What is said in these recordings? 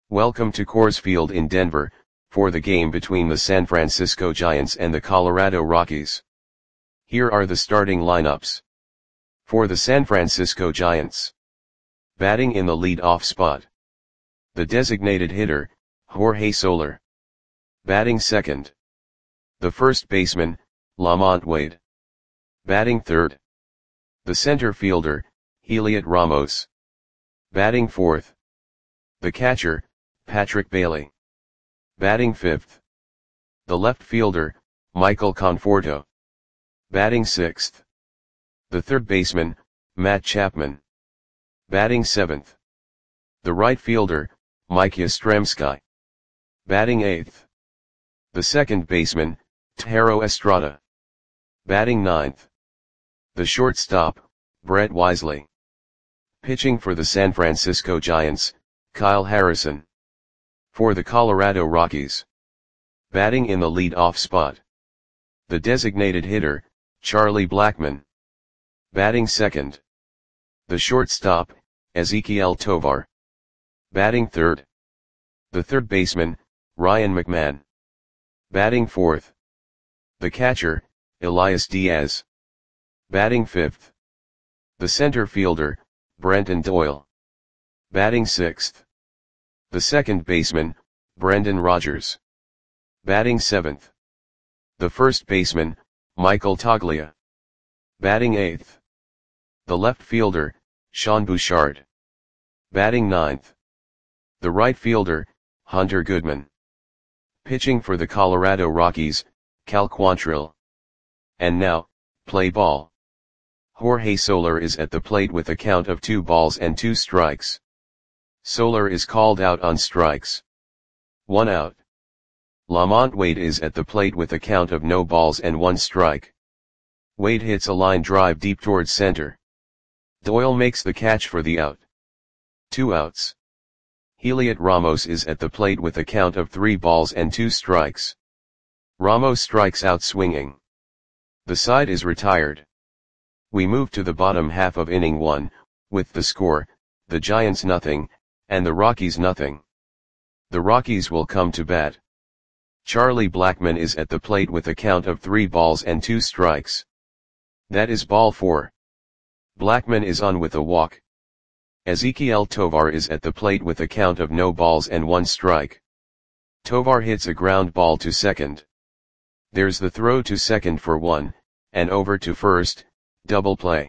Welcome to Coors Field in Denver, for the game between the San Francisco Giants and the Colorado Rockies. Here are the starting lineups. For the San Francisco Giants. Batting in the lead-off spot. The designated hitter, Jorge Soler. Batting second. The first baseman, LaMonte Wade. Batting third. The center fielder, Heliot Ramos. Batting fourth. The catcher, Patrick Bailey. Batting fifth. The left fielder, Michael Conforto. Batting sixth. The third baseman, Matt Chapman. Batting seventh. The right fielder, Mike Yastrzemski. Batting eighth. The second baseman, Thairo Estrada. Batting ninth. The shortstop, Brett Wisely. Pitching for the San Francisco Giants, Kyle Harrison. For the Colorado Rockies. Batting in the lead-off spot. The designated hitter, Charlie Blackmon. Batting second. The shortstop, Ezequiel Tovar. Batting third. The third baseman, Ryan McMahon. Batting fourth. The catcher, Elias Diaz. Batting fifth. The center fielder, Brenton Doyle. Batting sixth. The second baseman, Brendan Rodgers. Batting seventh. The first baseman, Michael Toglia. Batting eighth. The left fielder, Sean Bouchard. Batting ninth. The right fielder, Hunter Goodman. Pitching for the Colorado Rockies, Cal Quantrill. And now, play ball. Jorge Soler is at the plate with a count of 2 balls and 2 strikes. Soler is called out on strikes. 1 out. LaMonte Wade is at the plate with a count of no balls and 1 strike. Wade hits a line drive deep towards center. Doyle makes the catch for the out. 2 outs. Heliot Ramos is at the plate with a count of 3 balls and 2 strikes. Ramos strikes out swinging. The side is retired. We move to the bottom half of inning 1, with the score, the Giants nothing, and the Rockies nothing. The Rockies will come to bat. Charlie Blackmon is at the plate with a count of 3 balls and 2 strikes. That is ball 4. Blackmon is on with a walk. Ezequiel Tovar is at the plate with a count of no balls and 1 strike. Tovar hits a ground ball to second. There's the throw to second for 1, and over to first, double play.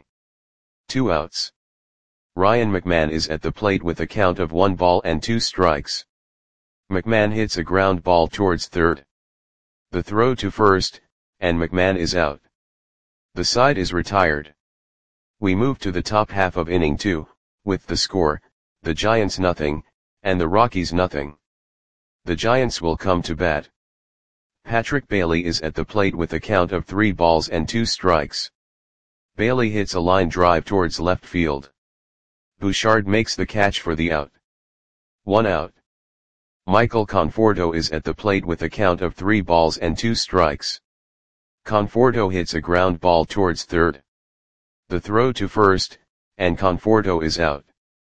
2 outs. Ryan McMahon is at the plate with a count of 1 ball and 2 strikes. McMahon hits a ground ball towards third. The throw to first, and McMahon is out. The side is retired. We move to the top half of inning 2, with the score, the Giants nothing, and the Rockies nothing. The Giants will come to bat. Patrick Bailey is at the plate with a count of 3 balls and 2 strikes. Bailey hits a line drive towards left field. Bouchard makes the catch for the out. 1 out. Michael Conforto is at the plate with a count of 3 balls and 2 strikes. Conforto hits a ground ball towards third. The throw to first, and Conforto is out.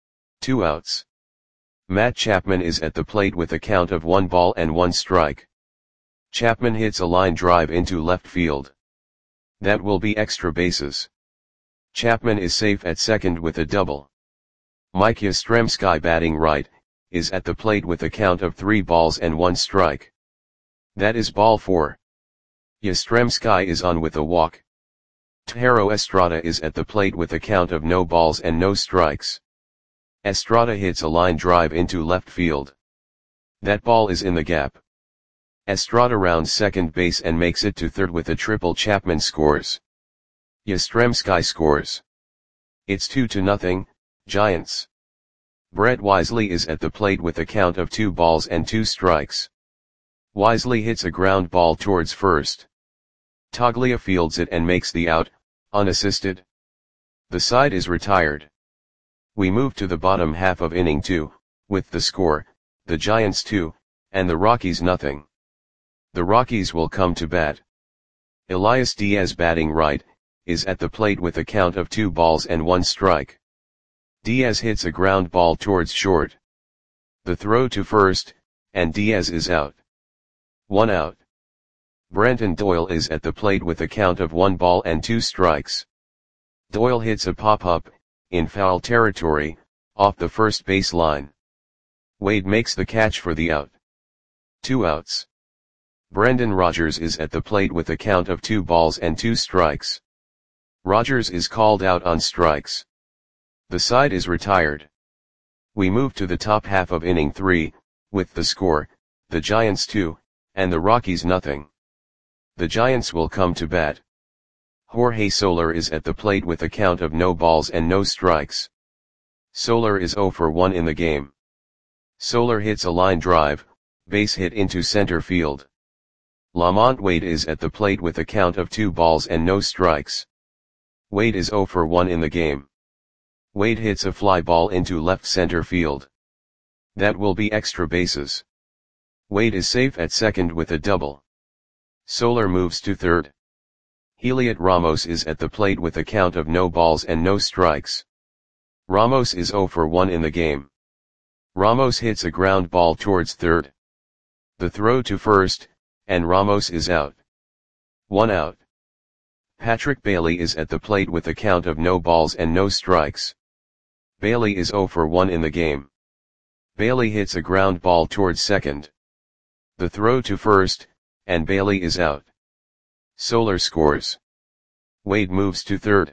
2 outs. Matt Chapman is at the plate with a count of 1 ball and 1 strike. Chapman hits a line drive into left field. That will be extra bases. Chapman is safe at second with a double. Mike Yastrzemski, batting right, is at the plate with a count of 3 balls and 1 strike. That is ball 4. Yastrzemski is on with a walk. Thairo Estrada is at the plate with a count of no balls and no strikes. Estrada hits a line drive into left field. That ball is in the gap. Estrada rounds second base and makes it to third with a triple. Chapman scores. Yastrzemski scores. It's 2-0, Giants. Brett Wisely is at the plate with a count of 2 balls and 2 strikes. Wisely hits a ground ball towards first. Toglia fields it and makes the out, unassisted. The side is retired. We move to the bottom half of inning 2, with the score, the Giants 2, and the Rockies nothing. The Rockies will come to bat. Elias Diaz, batting right, is at the plate with a count of 2 balls and 1 strike. Diaz hits a ground ball towards short. The throw to first, and Diaz is out. 1 out. Brenton Doyle is at the plate with a count of 1 ball and 2 strikes. Doyle hits a pop-up, in foul territory, off the first base line. Wade makes the catch for the out. 2 outs. Brendan Rodgers is at the plate with a count of 2 balls and 2 strikes. Rodgers is called out on strikes. The side is retired. We move to the top half of inning 3, with the score, the Giants 2, and the Rockies nothing. The Giants will come to bat. Jorge Soler is at the plate with a count of no balls and no strikes. Soler is 0 for 1 in the game. Soler hits a line drive, base hit into center field. Lamont Wade is at the plate with a count of 2 balls and no strikes. Wade is 0 for 1 in the game. Wade hits a fly ball into left center field. That will be extra bases. Wade is safe at second with a double. Soler moves to third. Heliot Ramos is at the plate with a count of no balls and no strikes. Ramos is 0 for 1 in the game. Ramos hits a ground ball towards third. The throw to first, and Ramos is out. 1 out. Patrick Bailey is at the plate with a count of no balls and no strikes. Bailey is 0 for 1 in the game. Bailey hits a ground ball towards second. The throw to first, and Bailey is out. Soler scores. Wade moves to third.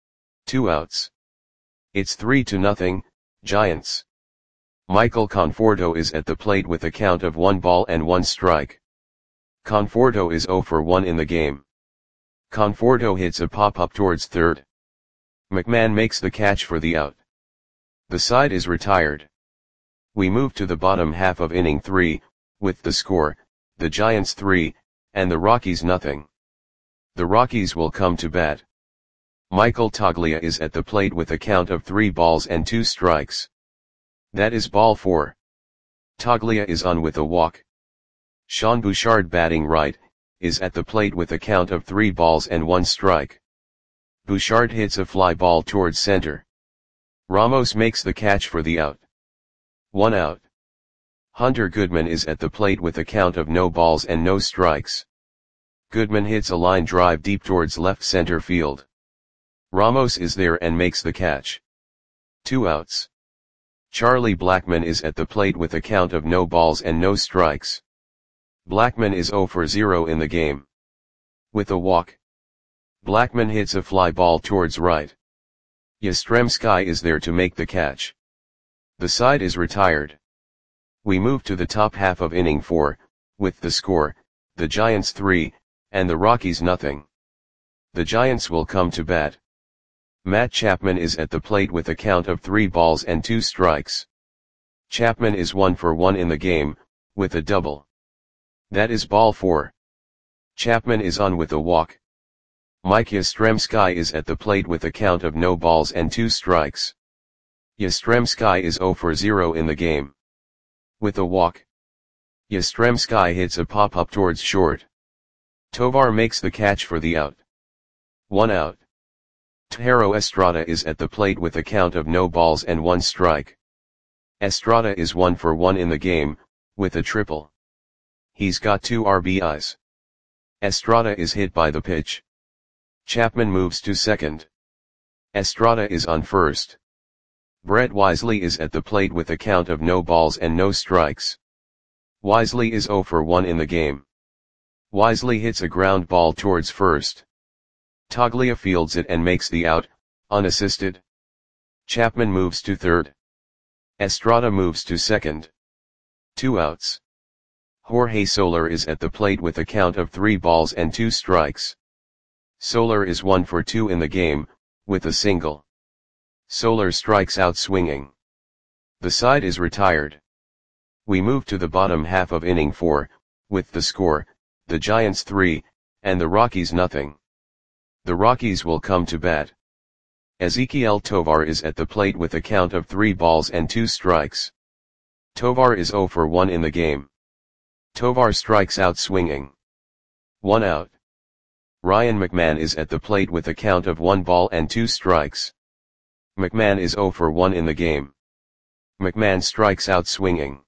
2 outs. It's 3-0, Giants. Michael Conforto is at the plate with a count of 1 ball and 1 strike. Conforto is 0 for 1 in the game. Conforto hits a pop-up towards third. McMahon makes the catch for the out. The side is retired. We move to the bottom half of inning 3, with the score, the Giants 3, and the Rockies nothing. The Rockies will come to bat. Michael Toglia is at the plate with a count of 3 balls and 2 strikes. That is ball 4. Toglia is on with a walk. Sean Bouchard, batting right, is at the plate with a count of 3 balls and 1 strike. Bouchard hits a fly ball towards center. Ramos makes the catch for the out. 1 out. Hunter Goodman is at the plate with a count of no balls and no strikes. Goodman hits a line drive deep towards left center field. Ramos is there and makes the catch. 2 outs. Charlie Blackmon is at the plate with a count of no balls and no strikes. Blackmon is 0 for 0 in the game. With a walk. Blackmon hits a fly ball towards right. Yastrzemski is there to make the catch. The side is retired. We move to the top half of inning 4, with the score, the Giants 3, and the Rockies nothing. The Giants will come to bat. Matt Chapman is at the plate with a count of 3 balls and 2 strikes. Chapman is 1 for 1 in the game, with a double. That is ball 4. Chapman is on with a walk. Mike Yastrzemski is at the plate with a count of no balls and 2 strikes. Yastrzemski is 0 for 0 in the game. With a walk. Yastrzemski hits a pop-up towards short. Tovar makes the catch for the out. 1 out. Thairo Estrada is at the plate with a count of no balls and 1 strike. Estrada is 1 for 1 in the game, with a triple. He's got 2 RBIs. Estrada is hit by the pitch. Chapman moves to second. Estrada is on first. Brett Wisely is at the plate with a count of no balls and no strikes. Wisely is 0 for 1 in the game. Wisely hits a ground ball towards first. Toglia fields it and makes the out, unassisted. Chapman moves to third. Estrada moves to second. 2 outs. Jorge Soler is at the plate with a count of 3 balls and 2 strikes. Soler is 1 for 2 in the game, with a single. Soler strikes out swinging. The side is retired. We move to the bottom half of inning 4, with the score, the Giants 3, and the Rockies nothing. The Rockies will come to bat. Ezequiel Tovar is at the plate with a count of 3 balls and 2 strikes. Tovar is 0 for 1 in the game. Tovar strikes out swinging. 1 out. Ryan McMahon is at the plate with a count of 1 ball and 2 strikes. McMahon is 0 for 1 in the game. McMahon strikes out swinging.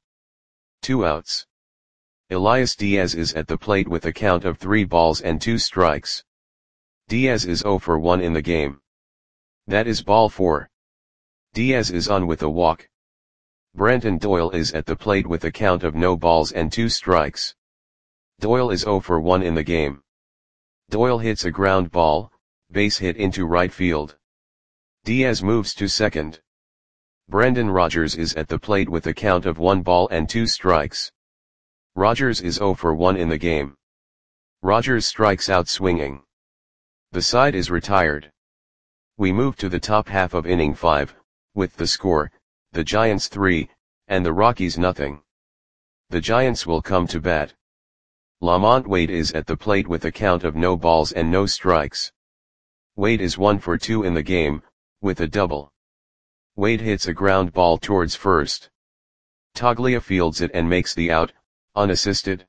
2 outs. Elias Diaz is at the plate with a count of 3 balls and 2 strikes. Diaz is 0 for 1 in the game. That is ball 4. Diaz is on with a walk. Brenton Doyle is at the plate with a count of no balls and 2 strikes. Doyle is 0 for 1 in the game. Doyle hits a ground ball, base hit into right field. Diaz moves to second. Brendan Rodgers is at the plate with a count of 1 ball and 2 strikes. Rodgers is 0 for 1 in the game. Rodgers strikes out swinging. The side is retired. We move to the top half of inning 5, with the score, the Giants 3, and the Rockies nothing. The Giants will come to bat. Lamont Wade is at the plate with a count of no balls and no strikes. Wade is 1 for 2 in the game, with a double. Wade hits a ground ball towards first. Toglia fields it and makes the out, unassisted.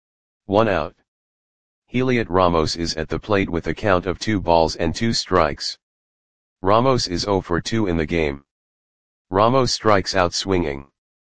1 out. Heliot Ramos is at the plate with a count of 2 balls and 2 strikes. Ramos is 0 for 2 in the game. Ramos strikes out swinging.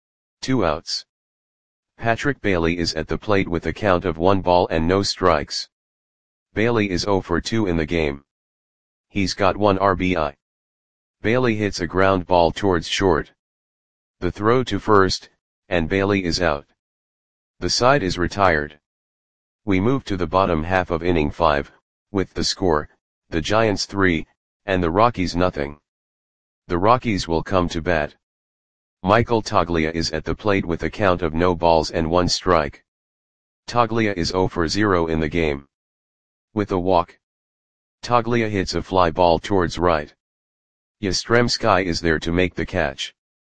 2 outs. Patrick Bailey is at the plate with a count of 1 ball and no strikes. Bailey is 0 for 2 in the game. He's got 1 RBI. Bailey hits a ground ball towards short. The throw to first, and Bailey is out. The side is retired. We move to the bottom half of inning 5, with the score, the Giants 3, and the Rockies nothing. The Rockies will come to bat. Michael Toglia is at the plate with a count of no balls and 1 strike. Toglia is 0 for 0 in the game. With a walk. Toglia hits a fly ball towards right. Yastrzemski is there to make the catch.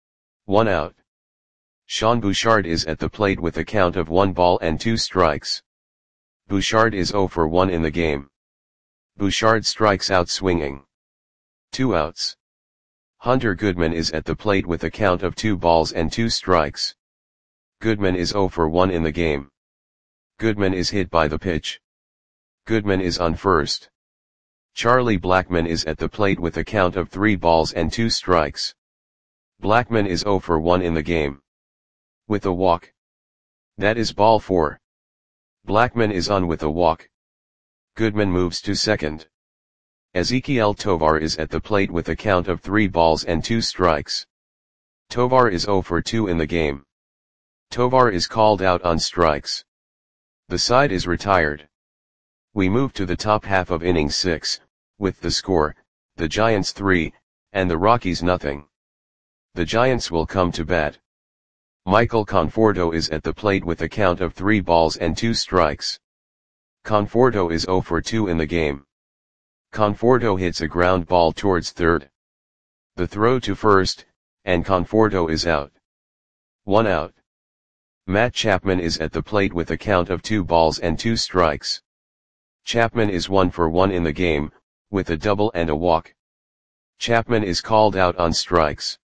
1 out. Sean Bouchard is at the plate with a count of 1 ball and 2 strikes. Bouchard is 0 for 1 in the game. Bouchard strikes out swinging. 2 outs. Hunter Goodman is at the plate with a count of 2 balls and 2 strikes. Goodman is 0 for 1 in the game. Goodman is hit by the pitch. Goodman is on first. Charlie Blackmon is at the plate with a count of 3 balls and 2 strikes. Blackmon is 0 for 1 in the game. With a walk. That is ball 4. Blackmon is on with a walk. Goodman moves to second. Ezequiel Tovar is at the plate with a count of 3 balls and 2 strikes. Tovar is 0 for 2 in the game. Tovar is called out on strikes. The side is retired. We move to the top half of inning 6, with the score, the Giants 3, and the Rockies nothing. The Giants will come to bat. Michael Conforto is at the plate with a count of 3 balls and 2 strikes. Conforto is 0 for 2 in the game. Conforto hits a ground ball towards third. The throw to first, and Conforto is out. 1 out. Matt Chapman is at the plate with a count of 2 balls and 2 strikes. Chapman is 1 for 1 in the game, with a double and a walk. Chapman is called out on strikes.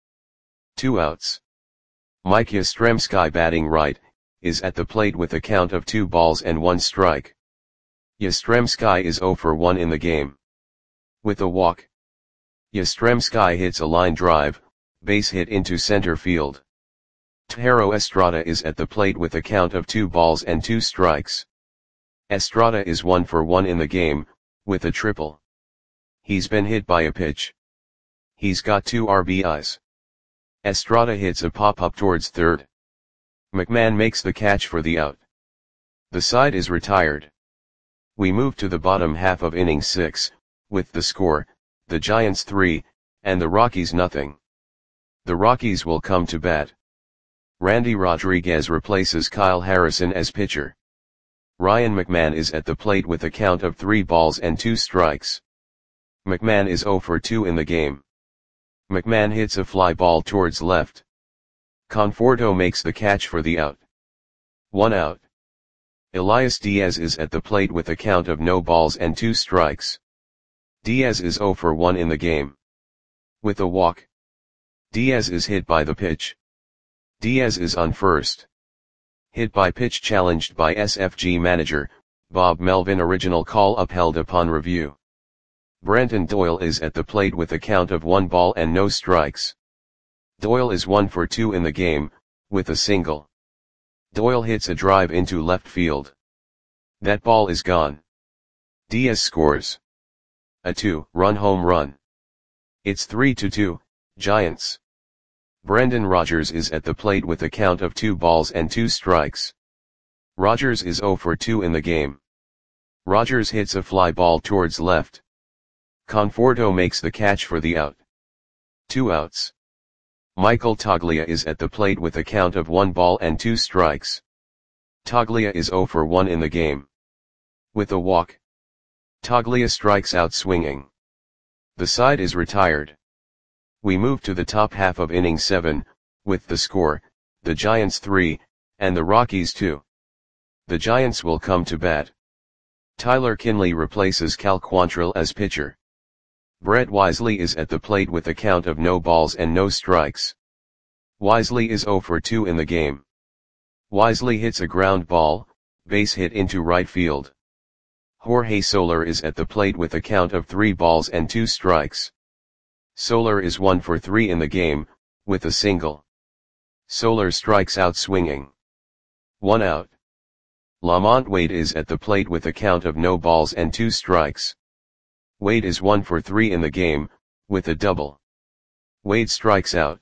2 outs. Mike Yastrzemski batting right, is at the plate with a count of 2 balls and 1 strike. Yastrzemski is 0 for 1 in the game. With a walk. Yastrzemski hits a line drive, base hit into center field. Thairo Estrada is at the plate with a count of 2 balls and 2 strikes. Estrada is 1 for 1 in the game, with a triple. He's been hit by a pitch. He's got 2 RBIs. Estrada hits a pop-up towards third. McMahon makes the catch for the out. The side is retired. We move to the bottom half of inning 6, with the score, the Giants 3, and the Rockies nothing. The Rockies will come to bat. Randy Rodriguez replaces Kyle Harrison as pitcher. Ryan McMahon is at the plate with a count of 3 balls and 2 strikes. McMahon is 0 for 2 in the game. McMahon hits a fly ball towards left. Conforto makes the catch for the out. 1 out. Elias Diaz is at the plate with a count of no balls and 2 strikes. Diaz is 0 for 1 in the game. With a walk. Diaz is hit by the pitch. Diaz is on first. Hit by pitch challenged by SFG manager, Bob Melvin. Original call upheld upon review. Brenton Doyle is at the plate with a count of 1 ball and no strikes. Doyle is 1 for 2 in the game, with a single. Doyle hits a drive into left field. That ball is gone. Diaz scores a 2-run home run. It's 3-2, Giants. Brendan Rodgers is at the plate with a count of 2 balls and 2 strikes. Rodgers is 0 for 2 in the game. Rodgers hits a fly ball towards left. Conforto makes the catch for the out. 2 outs. Michael Toglia is at the plate with a count of 1 ball and 2 strikes. Toglia is 0 for 1 in the game. With a walk, Toglia strikes out swinging. The side is retired. We move to the top half of inning 7, with the score, the Giants 3, and the Rockies 2. The Giants will come to bat. Tyler Kinley replaces Cal Quantrill as pitcher. Brett Wisely is at the plate with a count of no balls and no strikes. Wisely is 0 for 2 in the game. Wisely hits a ground ball, base hit into right field. Jorge Soler is at the plate with a count of 3 balls and 2 strikes. Soler is 1 for 3 in the game, with a single. Soler strikes out swinging. 1 out. Lamont Wade is at the plate with a count of no balls and 2 strikes. Wade is 1 for 3 in the game, with a double. Wade strikes out.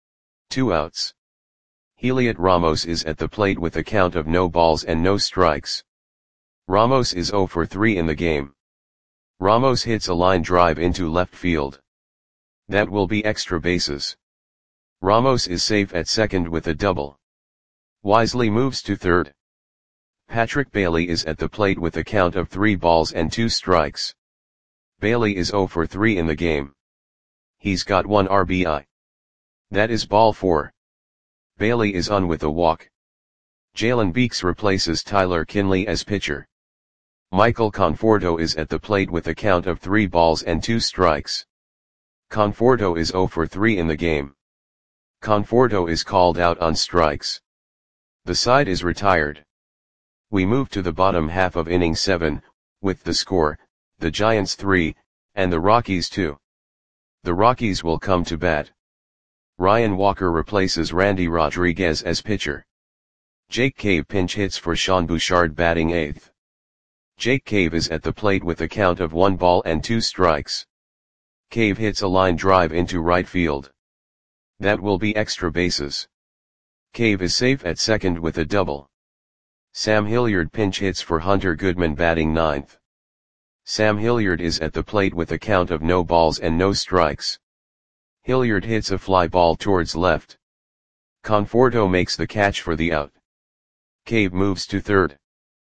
2 outs. Heliot Ramos is at the plate with a count of no balls and no strikes. Ramos is 0 for 3 in the game. Ramos hits a line drive into left field. That will be extra bases. Ramos is safe at second with a double. Wisely moves to third. Patrick Bailey is at the plate with a count of 3 balls and 2 strikes. Bailey is 0 for 3 in the game. He's got 1 RBI. That is ball 4. Bailey is on with a walk. Jalen Beeks replaces Tyler Kinley as pitcher. Michael Conforto is at the plate with a count of 3 balls and 2 strikes. Conforto is 0 for 3 in the game. Conforto is called out on strikes. The side is retired. We move to the bottom half of inning 7, with the score, the Giants 3, and the Rockies 2. The Rockies will come to bat. Ryan Walker replaces Randy Rodriguez as pitcher. Jake Cave pinch hits for Sean Bouchard batting 8th. Jake Cave is at the plate with a count of 1 ball and 2 strikes. Cave hits a line drive into right field. That will be extra bases. Cave is safe at second with a double. Sam Hilliard pinch hits for Hunter Goodman batting 9th. Sam Hilliard is at the plate with a count of no balls and no strikes. Hilliard hits a fly ball towards left. Conforto makes the catch for the out. Cave moves to third.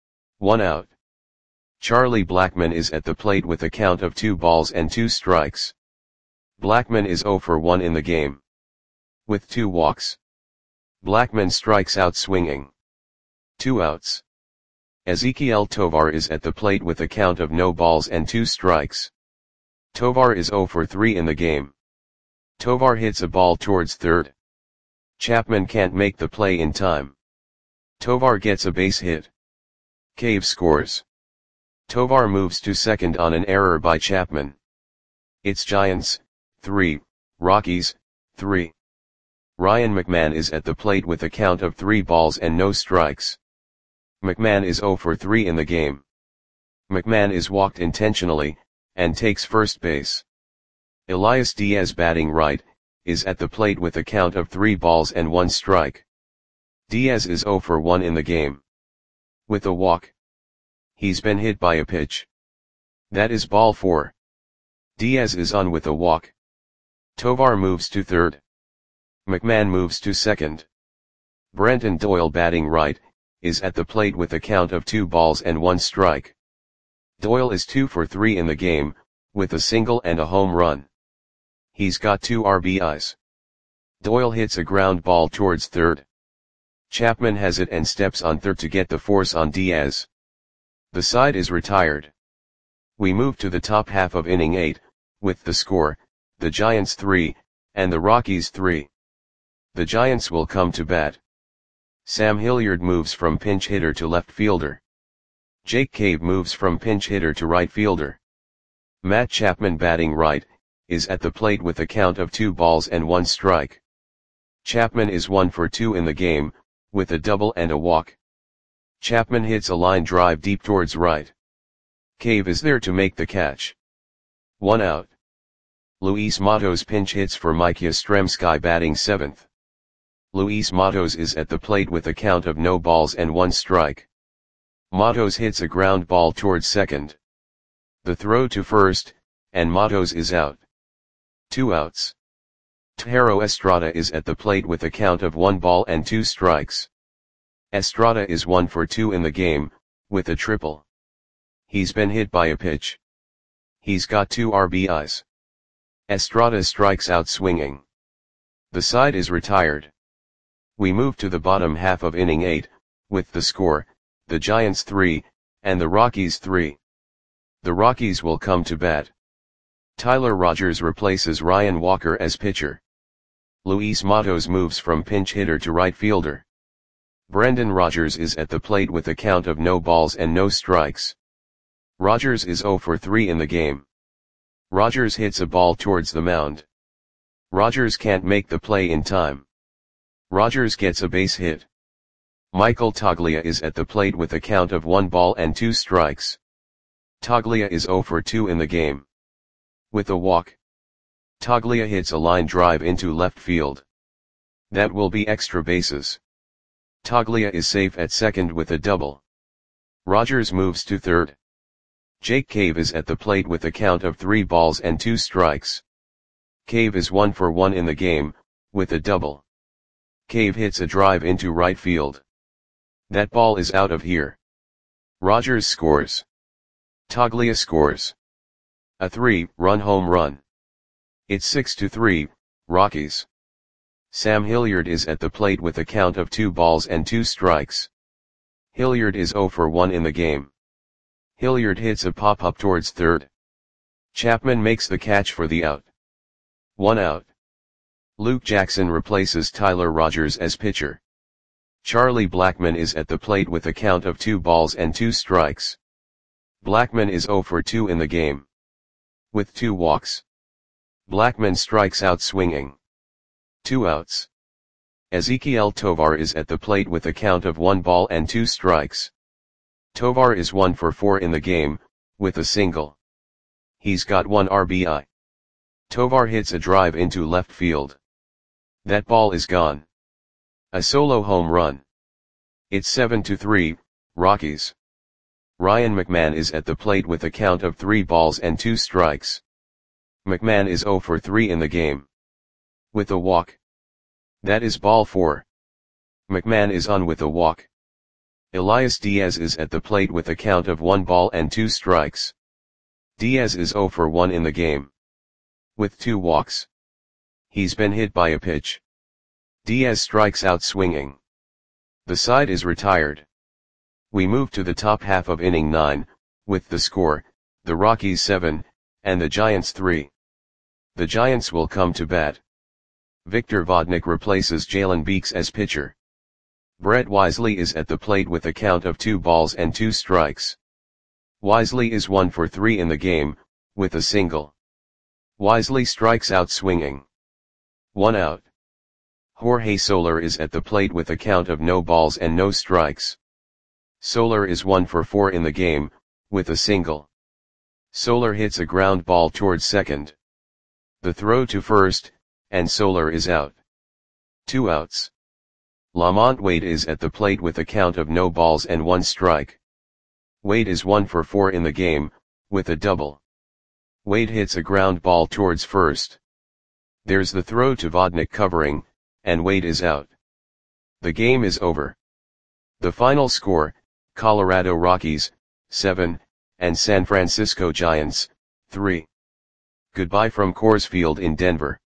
1 out. Charlie Blackmon is at the plate with a count of 2 balls and 2 strikes. Blackmon is 0 for 1 in the game. With 2 walks. Blackmon strikes out swinging. 2 outs. Ezequiel Tovar is at the plate with a count of no balls and 2 strikes. Tovar is 0 for 3 in the game. Tovar hits a ball towards third. Chapman can't make the play in time. Tovar gets a base hit. Cave scores. Tovar moves to second on an error by Chapman. It's Giants 3, Rockies 3. Ryan McMahon is at the plate with a count of 3 balls and no strikes. McMahon is 0 for 3 in the game. McMahon is walked intentionally, and takes first base. Elias Diaz batting right, is at the plate with a count of 3 balls and 1 strike. Diaz is 0 for 1 in the game. With a walk. He's been hit by a pitch. That is ball 4. Diaz is on with a walk. Tovar moves to third. McMahon moves to second. Brenton Doyle batting right, is at the plate with a count of 2 balls and 1 strike. Doyle is 2 for 3 in the game, with a single and a home run. He's got 2 RBIs. Doyle hits a ground ball towards third. Chapman has it and steps on third to get the force on Diaz. The side is retired. We move to the top half of inning 8, with the score, the Giants 3, and the Rockies 3. The Giants will come to bat. Sam Hilliard moves from pinch hitter to left fielder. Jake Cave moves from pinch hitter to right fielder. Matt Chapman batting right, is at the plate with a count of 2 balls and 1 strike. Chapman is 1 for 2 in the game, with a double and a walk. Chapman hits a line drive deep towards right. Cave is there to make the catch. 1 out. Luis Matos pinch hits for Mike Yastrzemski batting 7th. Luis Matos is at the plate with a count of no balls and 1 strike. Matos hits a ground ball towards second. The throw to first, and Matos is out. 2 outs. Tejero Estrada is at the plate with a count of 1 ball and 2 strikes. Estrada is 1 for 2 in the game, with a triple. He's been hit by a pitch. He's got 2 RBIs. Estrada strikes out swinging. The side is retired. We move to the bottom half of inning 8, with the score, the Giants 3, and the Rockies 3. The Rockies will come to bat. Tyler Rogers replaces Ryan Walker as pitcher. Luis Matos moves from pinch hitter to right fielder. Brendan Rodgers is at the plate with a count of no balls and no strikes. Rodgers is 0 for 3 in the game. Rodgers hits a ball towards the mound. Rodgers can't make the play in time. Rodgers gets a base hit. Michael Toglia is at the plate with a count of 1 ball and 2 strikes. Toglia is 0 for 2 in the game. With a walk. Toglia hits a line drive into left field. That will be extra bases. Toglia is safe at second with a double. Rodgers moves to third. Jake Cave is at the plate with a count of 3 balls and 2 strikes. Cave is 1 for 1 in the game, with a double. Cave hits a drive into right field. That ball is out of here. Rodgers scores. Toglia scores. A 3-run home run. It's 6-3, Rockies. Sam Hilliard is at the plate with a count of 2 balls and 2 strikes. Hilliard is 0 for 1 in the game. Hilliard hits a pop-up towards third. Chapman makes the catch for the out. 1 out. Luke Jackson replaces Tyler Rogers as pitcher. Charlie Blackmon is at the plate with a count of 2 balls and 2 strikes. Blackmon is 0 for 2 in the game. With 2 walks. Blackmon strikes out swinging. 2 outs. Ezequiel Tovar is at the plate with a count of 1 ball and 2 strikes. Tovar is 1 for 4 in the game, with a single. He's got 1 RBI. Tovar hits a drive into left field. That ball is gone. A solo home run. It's 7-3, Rockies. Ryan McMahon is at the plate with a count of 3 balls and 2 strikes. McMahon is 0 for 3 in the game. With a walk. That is ball 4. McMahon is on with a walk. Elias Diaz is at the plate with a count of 1 ball and 2 strikes. Diaz is 0 for 1 in the game. With 2 walks. He's been hit by a pitch. Diaz strikes out swinging. The side is retired. We move to the top half of inning 9, with the score, the Rockies 7, and the Giants 3. The Giants will come to bat. Victor Vodnik replaces Jalen Beeks as pitcher. Brett Wisely is at the plate with a count of 2 balls and 2 strikes. Wisely is 1 for 3 in the game, with a single. Wisely strikes out swinging. 1 out. Jorge Soler is at the plate with a count of no balls and no strikes. Soler is 1 for 4 in the game, with a single. Soler hits a ground ball towards second. The throw to first, and Soler is out. 2 outs. Lamont Wade is at the plate with a count of no balls and 1 strike. Wade is 1 for 4 in the game, with a double. Wade hits a ground ball towards first. There's the throw to Vodnik covering, and Wade is out. The game is over. The final score, Colorado Rockies, 7, and San Francisco Giants, 3. Goodbye from Coors Field in Denver.